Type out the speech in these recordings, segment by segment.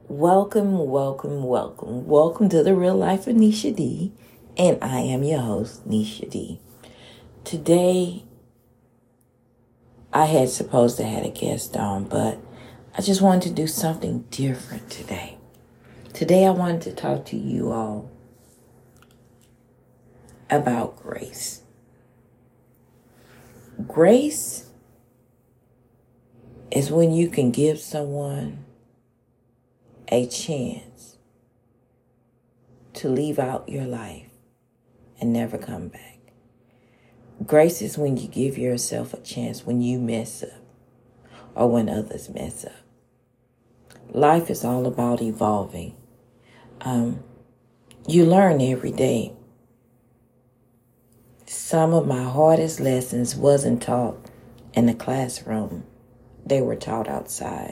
Welcome, welcome, welcome. Welcome to the Real Life of Nisha D. And I am your host, Nisha D. Today, I had supposed to have a guest on, but I just wanted to do something different today. Today, I wanted to talk to you all about grace. Grace is when you can give someone a chance to leave out your life and never come back. Grace is when you give yourself a chance when you mess up or when others mess up. Life is all about evolving. You learn every day. Some of my hardest lessons wasn't taught in the classroom. They were taught outside.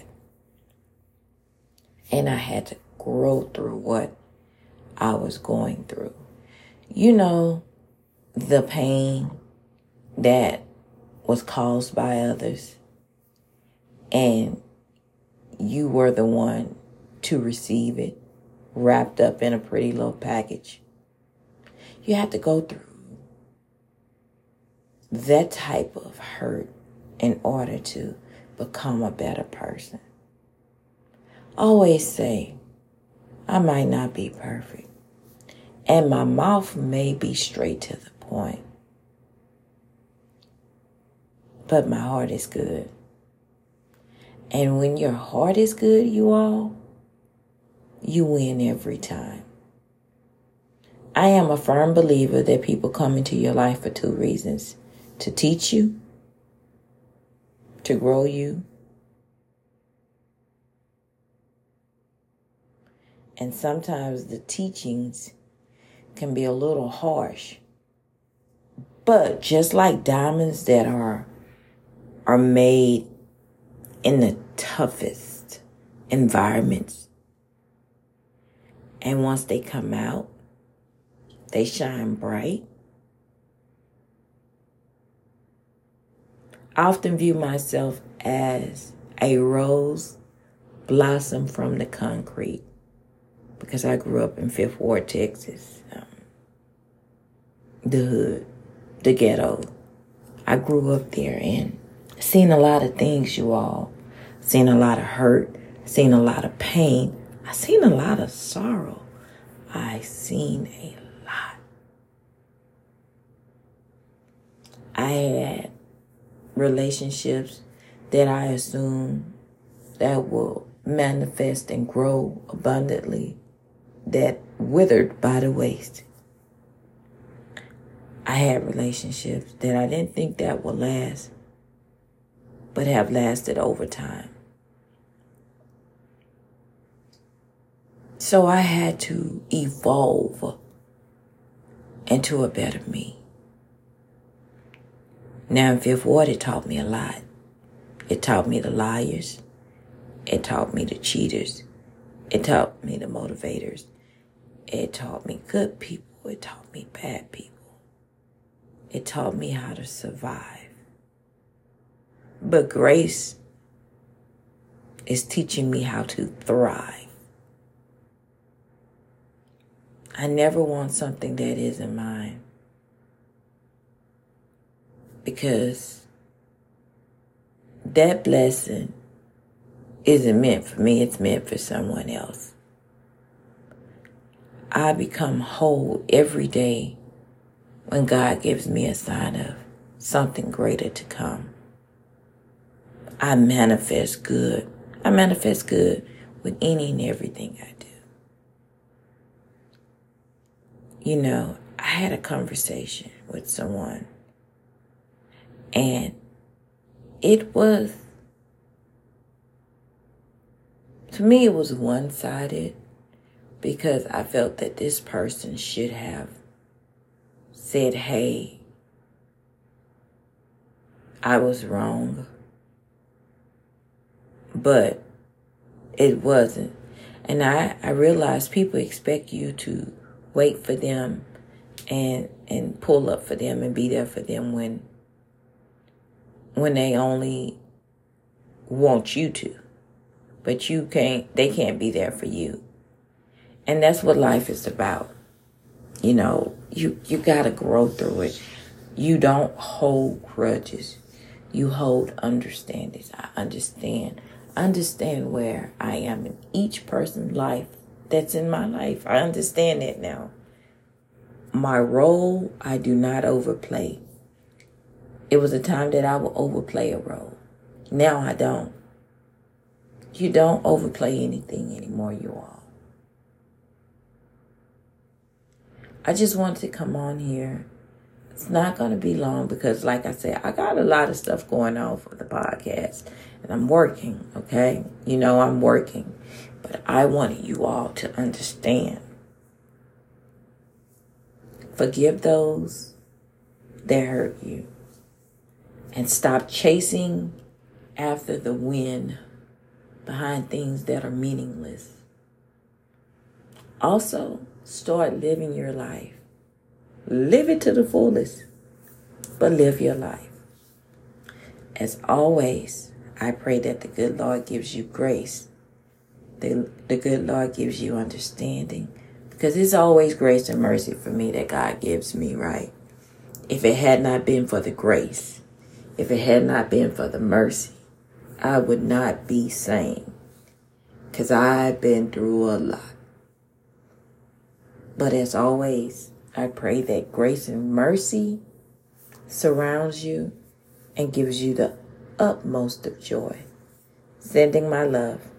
And I had to grow through what I was going through. You know, the pain that was caused by others. And you were the one to receive it, wrapped up in a pretty little package. You have to go through that type of hurt in order to become a better person. Always say, I might not be perfect, and my mouth may be straight to the point, but my heart is good. And when your heart is good, you all, you win every time. I am a firm believer that people come into your life for two reasons: to teach you, to grow you, and sometimes the teachings can be a little harsh. But just like diamonds that are made in the toughest environments, and once they come out, they shine bright. I often view myself as a rose blossom from the concrete, because I grew up in Fifth Ward, Texas, the hood, the ghetto. I grew up there and seen a lot of things, you all. Seen a lot of hurt, seen a lot of pain. I seen a lot of sorrow. I seen a lot. I had relationships that I assumed that will manifest and grow abundantly, that withered by the waist. I had relationships that I didn't think that would last, but have lasted over time. So I had to evolve into a better me. Now in Fifth Ward, it taught me a lot. It taught me the liars. It taught me the cheaters. It taught me the motivators. It taught me good people. It taught me bad people. It taught me how to survive. But grace is teaching me how to thrive. I never want something that isn't mine, because that blessing isn't meant for me, it's meant for someone else. I become whole every day when God gives me a sign of something greater to come. I manifest good. I manifest good with any and everything I do. You know, I had a conversation with someone, and it was, to me, it was one-sided, because I felt that this person should have said, hey, I was wrong. But it wasn't. And I realized people expect you to wait for them and pull up for them and be there for them when they only want you to. but they can't be there for you. And that's what life is about. You know, you got to grow through it. You don't hold grudges. You hold understandings. I understand where I am in each person's life that's in my life. I understand that now. My role, I do not overplay. It was a time that I would overplay a role. Now I don't. You don't overplay anything anymore, you all. I just wanted to come on here. It's not going to be long because, like I said, I got a lot of stuff going on for the podcast. And I'm working, okay? You know I'm working. But I wanted you all to understand. Forgive those that hurt you. And stop chasing after the wind behind things that are meaningless. Also, start living your life. Live it to the fullest, but live your life. As always, I pray that the good Lord gives you grace. The good Lord gives you understanding. Because it's always grace and mercy for me that God gives me, right? If it had not been for the grace, if it had not been for the mercy, I would not be sane. Because I've been through a lot. But as always, I pray that grace and mercy surrounds you and gives you the utmost of joy. Sending my love.